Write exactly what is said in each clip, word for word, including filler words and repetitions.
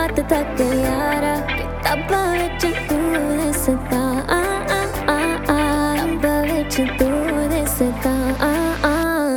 रात तक यारा किताबां विच तू दिसदा आ आ आ आ किताबां विच तू दिसदा आ आ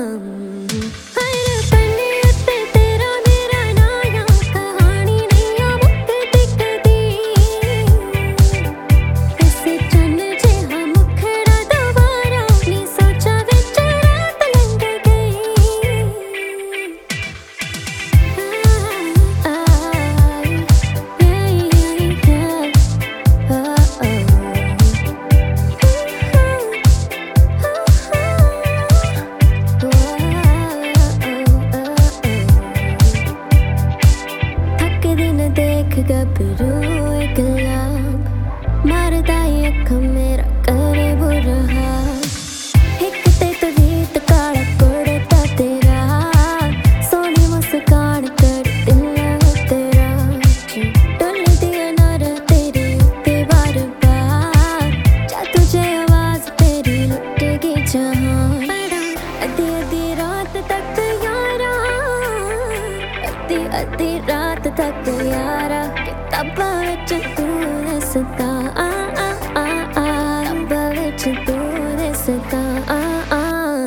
गबरू एक लाभ मारदा अख मेरा करे बुरा एक ते तो गीत काला कुड़ता तेरा सोनी मुस्कान कर दिल तेरा डुल दिया नर तेरी उत्ते बार बार जा तुझे आवाज तेरी लुटेगी जहां अद्धी अद्धी रात तक यारा अद्धी अद्धी रात तक यारा किताबां विच तू दिसदा आ आ आ आ किताबां विच तू दिसदा आ आ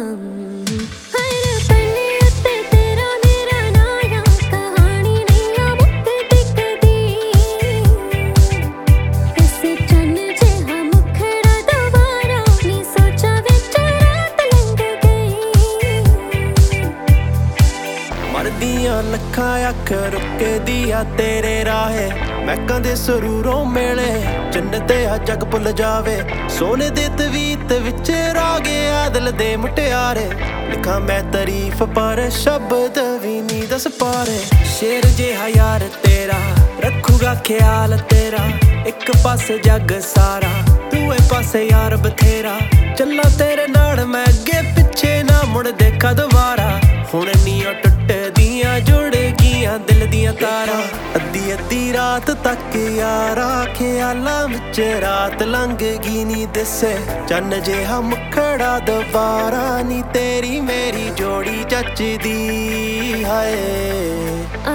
लखा अख रुके दिया तेरे राहे महकां दे सरूरों मेले जन्नते आ जग भुल जावे सोने दे तवीत विच रागे आदल दे मुटियारे लिखा मैं तारीफ पर शब्द भी नी दस पारे शेर जिहा यार तेरा रखूगा ख्याल तेरा एक पासे जग सारा दूए पासे यार बथेरा चला तेरे नाल मैं अगे पिछे ना मुड़ देखा दोबारा हुण नी टुट दियां जुड़ गियां दिल दियां तारा अद्धी अद्धी रात तक यारा ख्यालां विच रात लंघगी नी दिसे चन्न जिहा मुखड़ा दोबारा नी तेरी मेरी जोड़ी जचदी हाय।